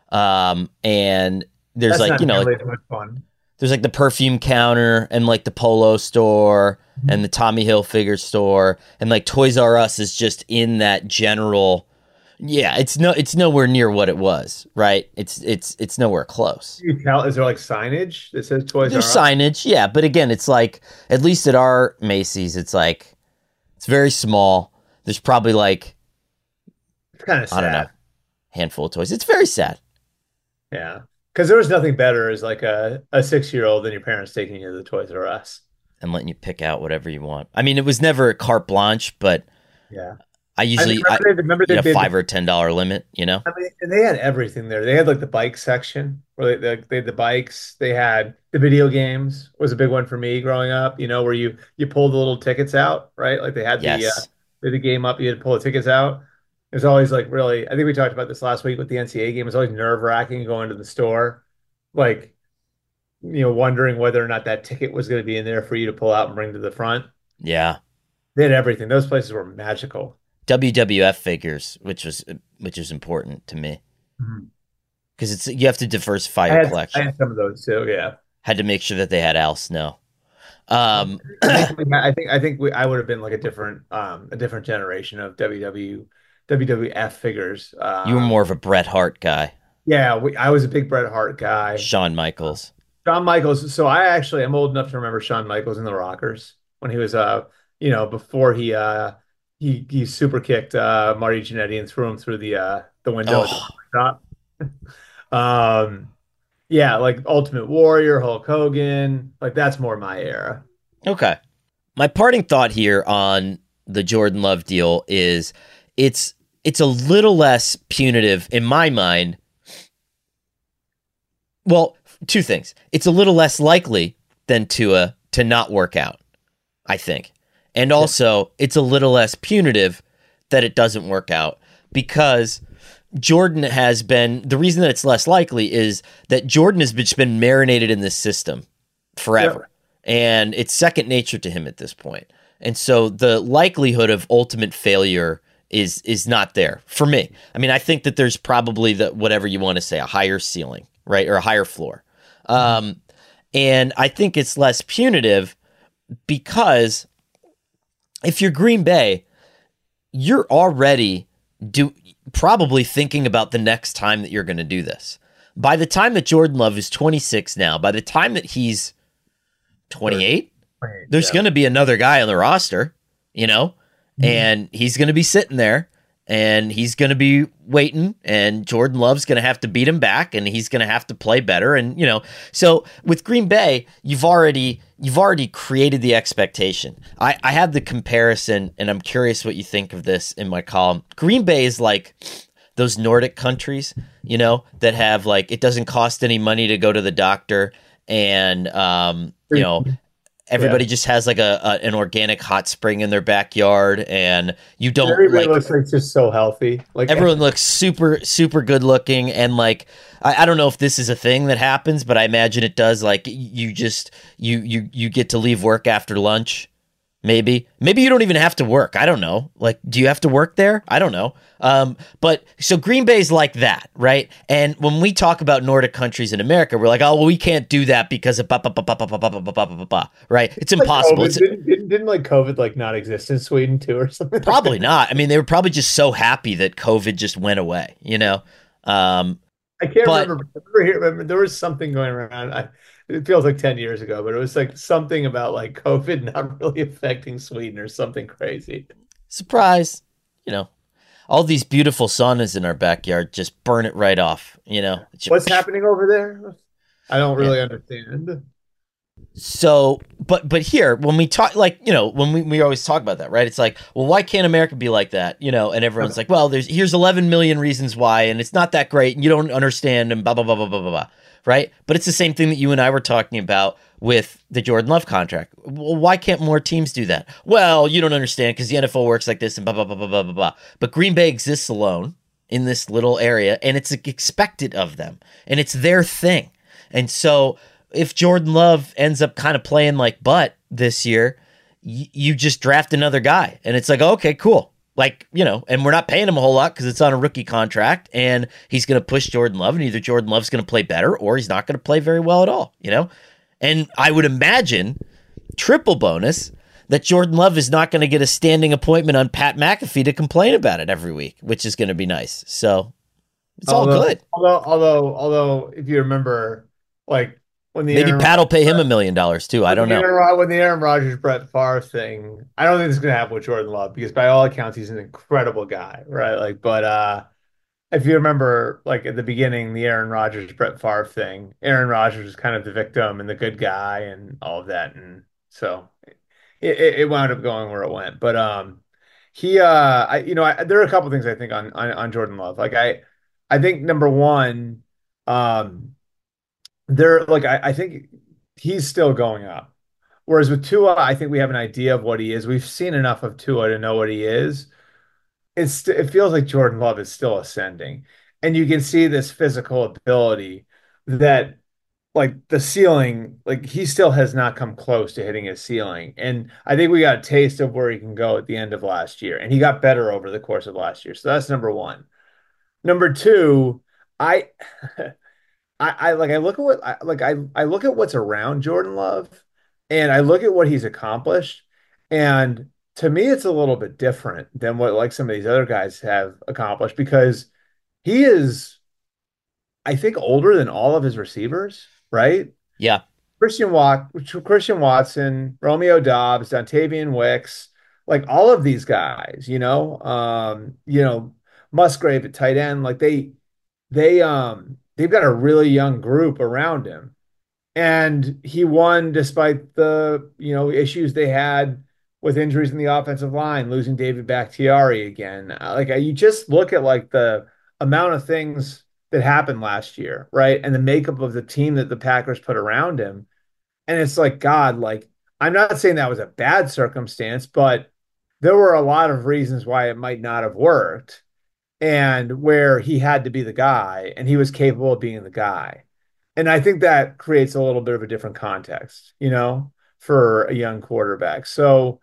and there's That's like, not you know, nearly like, as much fun. there's like the perfume counter and like the Polo store and the Tommy Hilfiger store, and like Toys R Us is just in that general. Yeah, it's nowhere near what it was, right? It's nowhere close. Can you tell? Is there like signage that says Toys R There's Us? signage, yeah, but again, it's like at least at our Macy's, it's like it's very small. There's probably like It's kind of I don't know, sad. handful of toys. It's very sad. Yeah, because there was nothing better as like a 6-year-old than your parents taking you to the Toys R Us. And letting you pick out whatever you want. I mean, it was never a carte blanche, but Yeah, I I mean, usually remember you they know, did. $5 or $10 limit. You know, I mean, and they had everything there. They had like the bike section where they had the bikes. They had the video games was a big one for me growing up. You know, where you pull the little tickets out, right? Like yes, they had the game up. You had to pull the tickets out. It was always like really. I think we talked about this last week with the NCAA game. It was always nerve-wracking going to the store, like wondering whether or not that ticket was going to be in there for you to pull out and bring to the front. yeah. They had everything. Those places were magical. WWF figures, which is important to me Mhm. because it's you have to diversify I your had I collection. had some of those too. Yeah. Had to make sure that they had Al Snow. Um, Um, I would have been like a different generation of WWF figures. you were more of a Bret Hart guy, Yeah, I was a big Bret Hart guy. Shawn Michaels. Shawn Michaels. So I'm old enough to remember Shawn Michaels in the Rockers when he was before he super kicked Marty Jannetty and threw him through the window at the Oh, shop. Um, yeah, like Ultimate Warrior, Hulk Hogan, like that's more my era. okay. My parting thought here on the Jordan Love deal is it's it's a little less punitive in my mind. Well, two things. It's a little less likely than Tua to not work out, I think. And also, it's a little less punitive that it doesn't work out because Jordan has been the reason that it's less likely is that Jordan has just been marinated in this system forever. And it's second nature to him at this point. And so the likelihood of ultimate failure is not there for me. I mean, I think that there's probably the whatever you want to say, a higher ceiling, right? Or a higher floor. And I think it's less punitive because if you're Green Bay, you're already probably thinking about the next time that you're going to do this. By the time that Jordan Love is 26 now, by the time that he's 28, there's going to be another guy on the roster, and he's going to be sitting there and he's going to be waiting and Jordan Love's going to have to beat him back and he's going to have to play better. And, so with Green Bay, you've already created the expectation. I have the comparison and I'm curious what you think of this in my column. Green Bay is like those Nordic countries, that have like, it doesn't cost any money to go to the doctor and, everybody just has like an organic hot spring in their backyard, and you don't Everybody like. looks like just so healthy. Like Everyone looks super super good looking, and like I don't know if this is a thing that happens, but I imagine it does. Like you just you get to leave work after lunch. Maybe you don't even have to work. I don't know. Like, do you have to work there? I don't know. But so Green Bay's like that, right? And when we talk about Nordic countries in America, we're like, oh, well, we can't do that because of right? It's impossible. Like didn't like COVID like not exist in Sweden too or something? Probably not. I mean, they were probably just so happy that COVID just went away, I can't remember. There was something going around. It feels like 10 years ago, but it was like something about like COVID not really affecting Sweden or something crazy. Surprise, all these beautiful saunas in our backyard just burn it right off, What's happening over there? I don't really understand. So but here when we talk, like, when we always talk about that, right? It's like, well, why can't America be like that? And everyone's like, well, here's 11 million reasons why, and it's not that great, and you don't understand, and blah blah blah blah blah blah blah, right? But it's the same thing that you and I were talking about with the Jordan Love contract. Well, why can't more teams do that? Well, you don't understand because the NFL works like this, and blah blah blah blah blah blah blah. But Green Bay exists alone in this little area, and it's expected of them, and it's their thing. And so if Jordan Love ends up kind of playing like butt this year, you just draft another guy, and it's like, okay, cool. Like, and we're not paying him a whole lot because it's on a rookie contract, and he's going to push Jordan Love, and either Jordan Love's going to play better or he's not going to play very well at all, And I would imagine, triple bonus, that Jordan Love is not going to get a standing appointment on Pat McAfee to complain about it every week, which is going to be nice. So it's all good. Although, if you remember, like when maybe Pat will pay him $1 million too. I don't know. When the Aaron Rodgers, Brett Favre thing, I don't think it's going to happen with Jordan Love because by all accounts he's an incredible guy, right? Like, but if you remember, like at the beginning, the Aaron Rodgers, Brett Favre thing, Aaron Rodgers was kind of the victim and the good guy and all of that, and so it wound up going where it went. But there are a couple things I think on Jordan Love. Like I think number one, I think he's still going up. Whereas with Tua, I think we have an idea of what he is. We've seen enough of Tua to know what he is. It feels like Jordan Love is still ascending, and you can see this physical ability that, like the ceiling, like he still has not come close to hitting his ceiling. And I think we got a taste of where he can go at the end of last year, and he got better over the course of last year. So that's number one. Number two, I I look at I look at what's around Jordan Love, and I look at what he's accomplished, and to me it's a little bit different than what like some of these other guys have accomplished because he is, I think, older than all of his receivers, right? Yeah. Christian Watson, Romeo Dobbs, Dontavian Wicks, like all of these guys, Musgrave at tight end, like they've got a really young group around him. And he won despite the, issues they had with injuries in the offensive line, losing David Bakhtiari again. You just look at like the amount of things that happened last year, right? And the makeup of the team that the Packers put around him. And it's like, God, like, I'm not saying that was a bad circumstance, but there were a lot of reasons why it might not have worked and where he had to be the guy and he was capable of being the guy. And I think that creates a little bit of a different context, for a young quarterback. So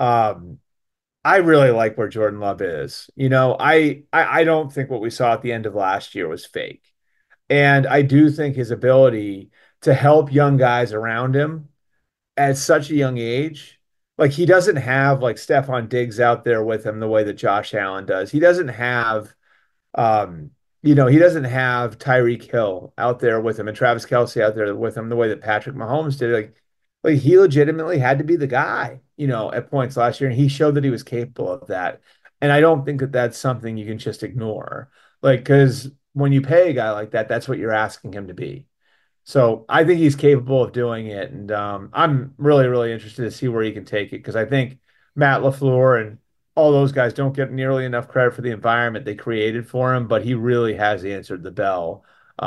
I really like where Jordan Love is. I don't think what we saw at the end of last year was fake. And I do think his ability to help young guys around him at such a young age, like he doesn't have like Stephon Diggs out there with him the way that Josh Allen does. He doesn't have he doesn't have Tyreek Hill out there with him and Travis Kelce out there with him the way that Patrick Mahomes did. Like he legitimately had to be the guy, at points last year, and he showed that he was capable of that. And I don't think that that's something you can just ignore. Like, because when you pay a guy like that, that's what you're asking him to be. So I think he's capable of doing it, and I'm really, really interested to see where he can take it because I think Matt LaFleur and all those guys don't get nearly enough credit for the environment they created for him, but he really has answered the bell.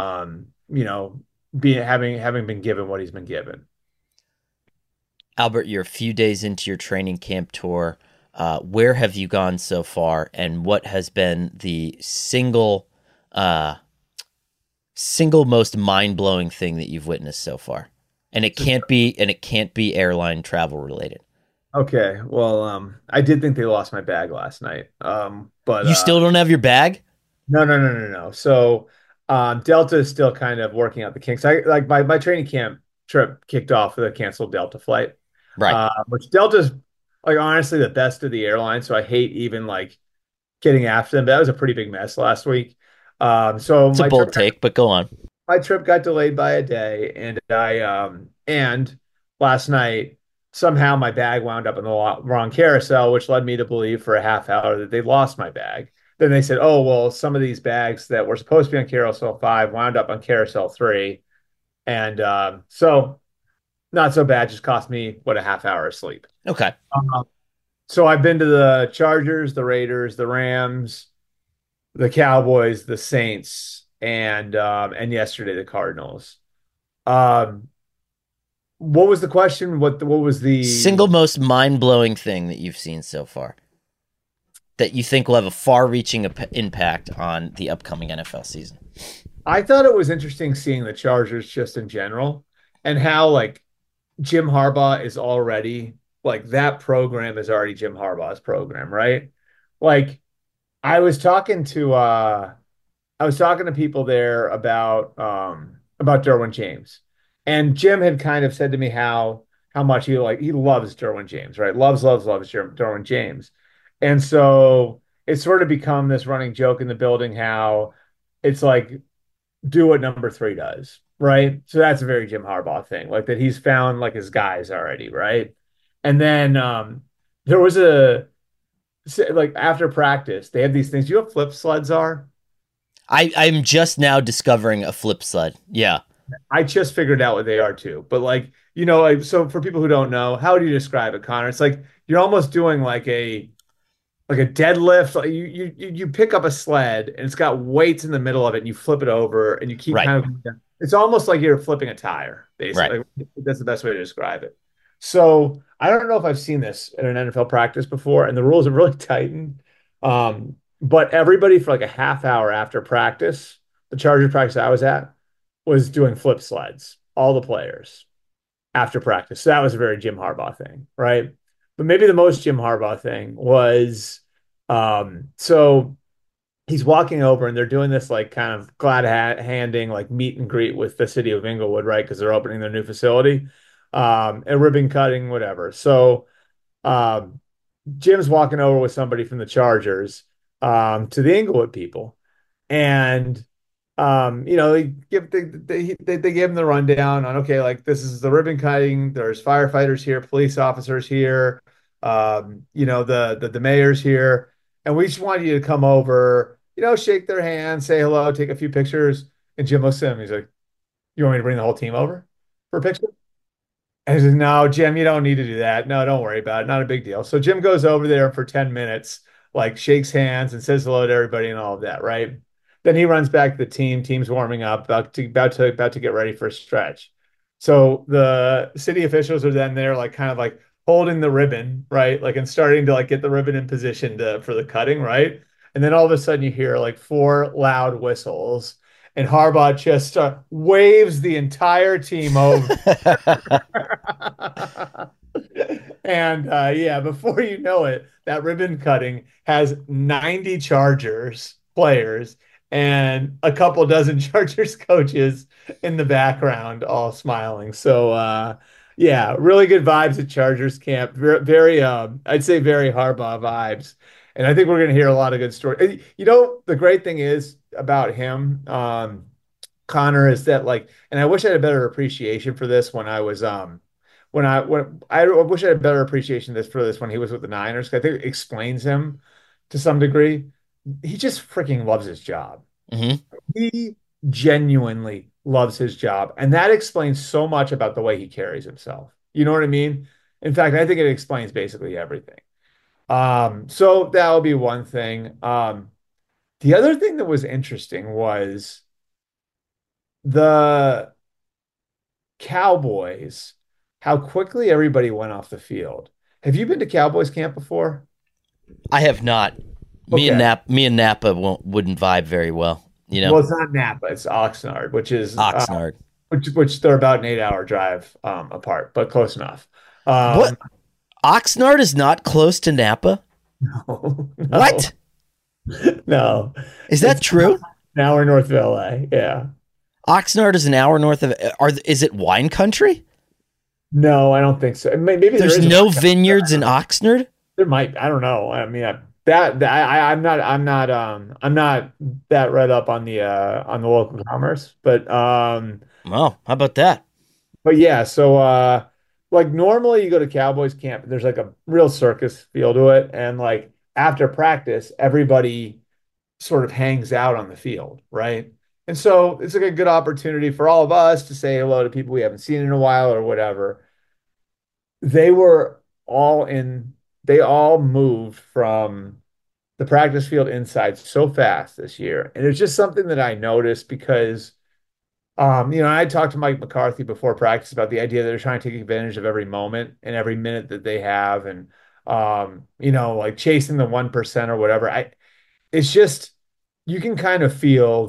Having been given what he's been given. Albert, you're a few days into your training camp tour. Where have you gone so far, and what has been the single most mind-blowing thing that you've witnessed so far? And it can't be airline travel related. Okay. Well, I did think they lost my bag last night. But you still don't have your bag? No. So, Delta is still kind of working out the kinks. My training camp trip kicked off with a canceled Delta flight. Right. Which Delta's like honestly the best of the airlines, so I hate even like getting after them. But that was a pretty big mess last week. So it's a bold take, but go on. My trip got delayed by a day, and last night somehow my bag wound up in the wrong carousel, which led me to believe for a half hour that they lost my bag. Then they said, "Oh well, some of these bags that were supposed to be on carousel 5 wound up on carousel 3," and so not so bad. Just cost me what, a half hour of sleep. Okay. Uh, so I've been to the Chargers, the Raiders, the Rams, the Cowboys, the Saints, and yesterday the Cardinals. Um, what was the question? What was the Single most mind-blowing thing that you've seen so far that you think will have a far-reaching impact on the upcoming NFL season? I thought it was interesting seeing the Chargers just in general and how like Jim Harbaugh is already like that program is already Jim Harbaugh's program, right? Like I was talking to I was talking to people there about Derwin James. And Jim had kind of said to me how much he loves Derwin James, right? Loves Derwin James. And so it's sort of become this running joke in the building how it's like do what number three does, right? So that's a very Jim Harbaugh thing, like that he's found like his guys already, right? And then there was a like after practice, they have these things. You know what flip sleds are? I'm just now discovering a flip sled. Yeah. I just figured out what they are too. But like, like so for people who don't know, how do you describe it, Connor? It's like you're almost doing like a deadlift. Like you pick up a sled and it's got weights in the middle of it and you flip it over and you keep Right. kind of it's almost like you're flipping a tire, Right. basically. Like, that's the best way to describe it. So I don't know if I've seen this in an NFL practice before, and the rules are really tightened. But everybody for like a half hour after practice, the Charger practice I was at, was doing flip sleds, all the players after practice. So that was a very Jim Harbaugh thing, right? But maybe the most Jim Harbaugh thing was so he's walking over and they're doing this like kind of glad handing like meet and greet with the city of Inglewood, right? Because they're opening their new facility, and ribbon cutting, whatever. So um, Jim's walking over with somebody from the Chargers to the Inglewood people, and they give him the rundown on okay, like this is the ribbon cutting. There's firefighters here, police officers here, the mayor's here, and we just want you to come over, shake their hand, say hello, take a few pictures. And Jim looks at him. He's like, "You want me to bring the whole team over for a picture?" And he says, "No, Jim, you don't need to do that. No, don't worry about it. Not a big deal." So Jim goes over there for 10 minutes, like shakes hands and says hello to everybody and all of that, right? Then he runs back to the team. Team's warming up, about to get ready for a stretch. So the city officials are then there, like kind of like holding the ribbon, right? Like and starting to like get the ribbon in position for the cutting, right? And then all of a sudden you hear like four loud whistles, and Harbaugh just waves the entire team over. And yeah, before you know it, that ribbon cutting has 90 Chargers players and a couple dozen Chargers coaches in the background, all smiling. So yeah, really good vibes at Chargers camp. Very, I'd say very Harbaugh vibes. And I think we're going to hear a lot of good stories. The great thing is about him, Connor, is that like, and I wish I had a better appreciation for this when I was when I wish I had a better appreciation for this when he was with the Niners. 'Cause I think it explains him to some degree. He just freaking loves his job. Mm-hmm. He genuinely loves his job, and that explains so much about the way he carries himself. You know what I mean? In fact, I think it explains basically everything. So that would be one thing. The other thing that was interesting was the Cowboys, how quickly everybody went off the field. Have you been to Cowboys camp before? I have not. Okay. Me and Napa wouldn't vibe very well. You know, Well, it's not Napa, it's Oxnard, which is Oxnard. which they're about an 8 hour drive apart, but close enough. What? Oxnard is not close to Napa? No, no, What? no. Is that It's true? an hour north of LA. Yeah. Oxnard is an hour north of. Is it wine country? No, I don't think so. Maybe there There's is no vineyards in Oxnard. there might. I don't know. I mean, I'm not that read up on the local commerce, Oh, how about that? but yeah. So like normally you go to Cowboys camp, there's like a real circus feel to it, and like after practice, everybody sort of hangs out on the field, right? And so it's like a good opportunity for all of us to say hello to people we haven't seen in a while or whatever. They were all in, they all moved from the practice field inside so fast this year. And it's just something that I noticed because, I talked to Mike McCarthy before practice about the idea that they're trying to take advantage of every moment and every minute that they have. And, like chasing the 1% or whatever. It's just, you can kind of feel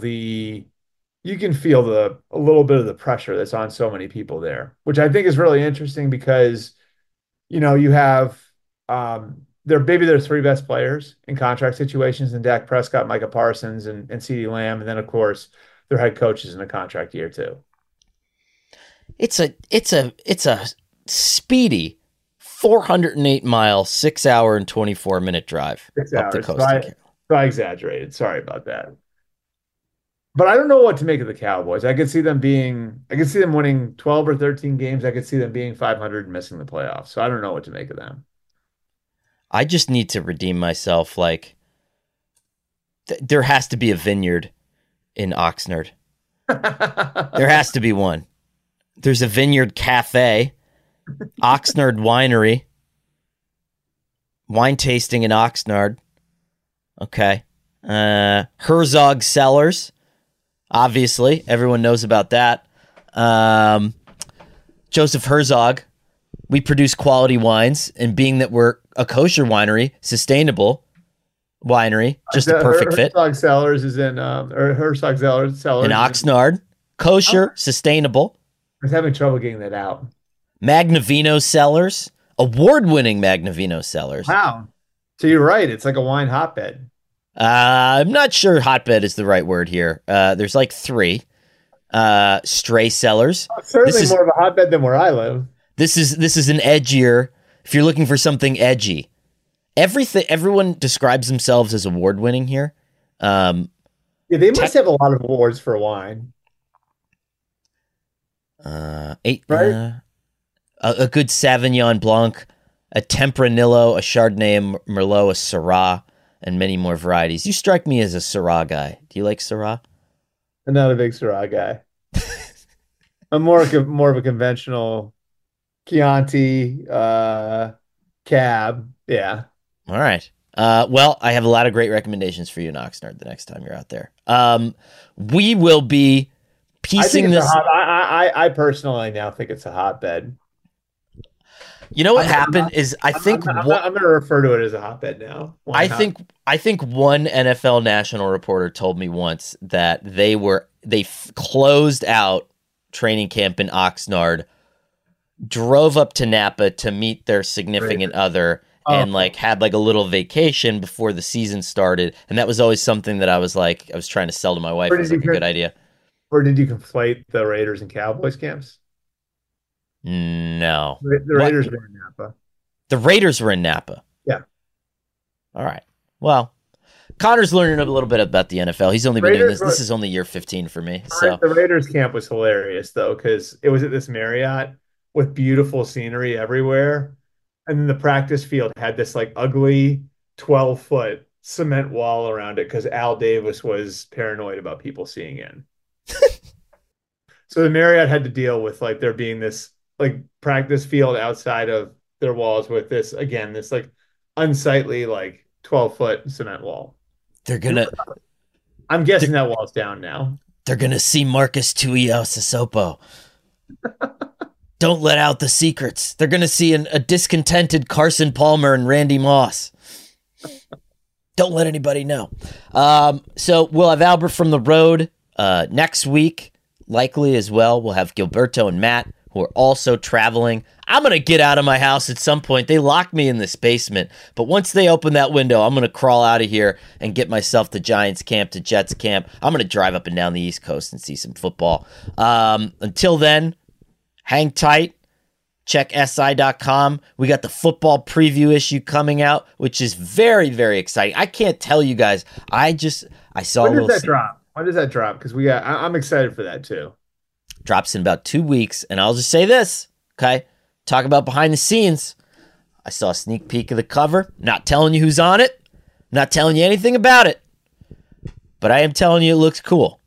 a little bit of the pressure that's on so many people there, which I think is really interesting because you have their three best players in contract situations in Dak Prescott, Micah Parsons, and CeeDee Lamb, and then of course their head coach is in a contract year too. It's a speedy 408 mile, 6 hour and 24-minute drive 6 up hours. the coast. So I exaggerated. Sorry about that. But I don't know what to make of the Cowboys. I could see them winning 12 or 13 games. I could see them being 500 and missing the playoffs. So I don't know what to make of them. I just need to redeem myself. Like, there has to be a vineyard in Oxnard. There has to be one. There's a Vineyard Cafe, Oxnard Winery, wine tasting in Oxnard. Okay. Herzog Cellars. Obviously, everyone knows about that. Joseph Herzog. We produce quality wines, and being that we're a kosher winery, sustainable winery, just a perfect fit. Herzog Cellars is in, or Herzog Cellars in Oxnard, kosher, sustainable. I was having trouble getting that out. Magnavino Cellars, award-winning Magnavino Cellars. Wow. So you're right. It's like a wine hotbed. I'm not sure hotbed is the right word here. There's like 3 stray cellars. Certainly more of a hotbed than where I live. This is an edgier. If you're looking for something edgy, everyone describes themselves as award winning here. Yeah, they must have a lot of awards for wine. 8, right? A good Sauvignon Blanc, a Tempranillo, a Chardonnay, a Merlot, a Syrah, and many more varieties. You strike me as a Syrah guy. Do you like Syrah? I'm not a big Syrah guy. I'm more of a conventional Chianti, cab. Yeah. All right. Well, I have a lot of great recommendations for you in Oxnard the next time you're out there. We will be piecing this. I personally now think it's a hotbed. You know what happened is I'm going to refer to it as a hotbed now. I think one NFL national reporter told me once that they closed out training camp in Oxnard, drove up to Napa to meet their significant other, and had like a little vacation before the season started. And that was always something that I was trying to sell to my wife as like a good idea. Or did you conflate the Raiders and Cowboys camps? No. The Raiders were in Napa. The Raiders were in Napa. Yeah. All right. Well, Connor's learning a little bit about the NFL. He's only been doing this. This is only year 15 for me. So the Raiders camp was hilarious though, because it was at this Marriott with beautiful scenery everywhere. And then the practice field had this like ugly 12-foot cement wall around it because Al Davis was paranoid about people seeing in. So the Marriott had to deal with like there being this like practice field outside of their walls with this like unsightly like 12-foot cement wall. I'm guessing that wall's down now. They're gonna see Marcus Tuiasosopo. Don't let out the secrets. They're gonna see a discontented Carson Palmer and Randy Moss. Don't let anybody know. So we'll have Albert from the road next week. Likely as well, we'll have Gilberto and Matt, who are also traveling. I'm going to get out of my house at some point. They locked me in this basement. But once they open that window, I'm going to crawl out of here and get myself to Giants camp, to Jets camp. I'm going to drive up and down the East Coast and see some football. Until then, hang tight. Check SI.com. We got the football preview issue coming out, which is very, very exciting. I can't tell you guys. I saw When does that drop? When does that drop? Because I'm excited for that too. Drops in about 2 weeks, and I'll just say this, okay? Talk about behind the scenes. I saw a sneak peek of the cover. Not telling you who's on it. Not telling you anything about it. But I am telling you it looks cool,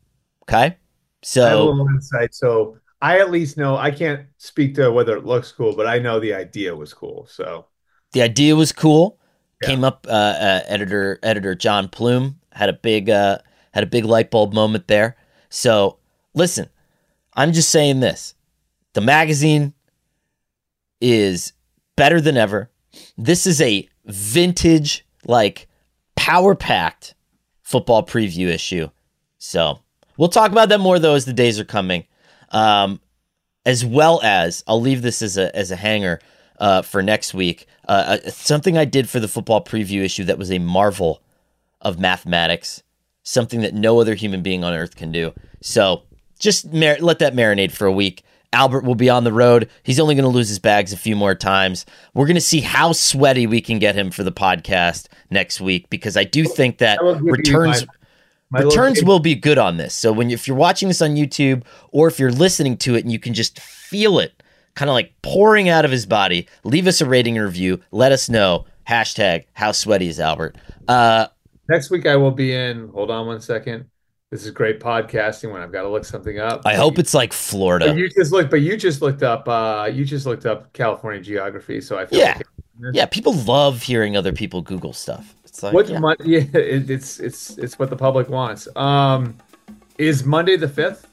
Okay. So I have a little insight. So I at least know, I can't speak to whether it looks cool, but I know the idea was cool. So the idea was cool. Yeah. Came up, editor John Plume had a big light bulb moment there. So listen, I'm just saying this. The magazine is better than ever. This is a vintage, like, power-packed football preview issue. So we'll talk about that more, though, as the days are coming. As well as, I'll leave this as a hanger for next week. Something I did for the football preview issue that was a marvel of mathematics. Something that no other human being on earth can do. So just let that marinate for a week. Albert will be on the road. He's only going to lose his bags a few more times. We're going to see how sweaty we can get him for the podcast next week, because I do think that returns will be good on this. So if you're watching this on YouTube, or if you're listening to it and you can just feel it kind of like pouring out of his body, leave us a rating and review. Let us know. Hashtag how sweaty is Albert. Next week I will be in, hold on one second. This is great podcasting when I've got to look something up. I hope it's like Florida. You just looked up California geography. So I feel yeah. People love hearing other people Google stuff. It's like, it's what the public wants. Is Monday the 5th?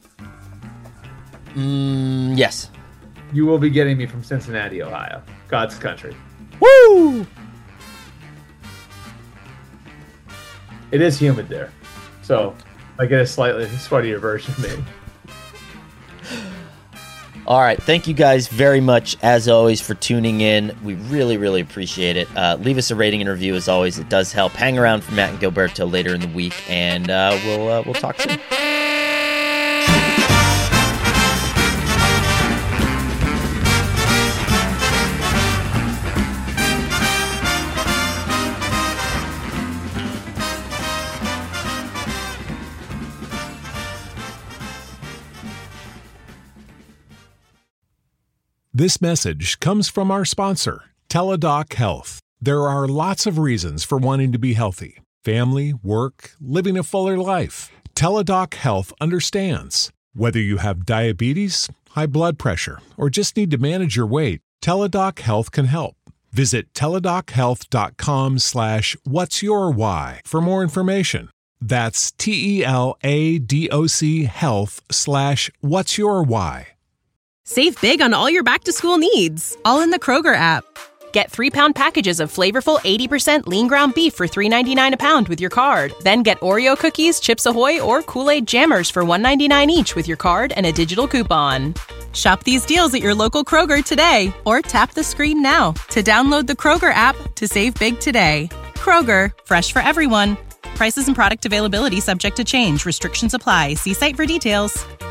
Yes. You will be getting me from Cincinnati, Ohio, God's country. Woo! It is humid there, so I get a slightly sweatier version, maybe. All right. Thank you guys very much, as always, for tuning in. We really, really appreciate it. Leave us a rating and review, as always. It does help. Hang around for Matt and Gilberto later in the week, and we'll talk soon. This message comes from our sponsor, Teladoc Health. There are lots of reasons for wanting to be healthy. Family, work, living a fuller life. Teladoc Health understands. Whether you have diabetes, high blood pressure, or just need to manage your weight, Teladoc Health can help. Visit teladochealth.com/what'syourwhy for more information. That's TELADOC health/what'syourwhy. Save big on all your back-to-school needs, all in the Kroger app. Get 3-pound packages of flavorful 80% lean ground beef for $3.99 a pound with your card. Then get Oreo cookies, Chips Ahoy, or Kool-Aid Jammers for $1.99 each with your card and a digital coupon. Shop these deals at your local Kroger today, or tap the screen now to download the Kroger app to save big today. Kroger, fresh for everyone. Prices and product availability subject to change. Restrictions apply. See site for details.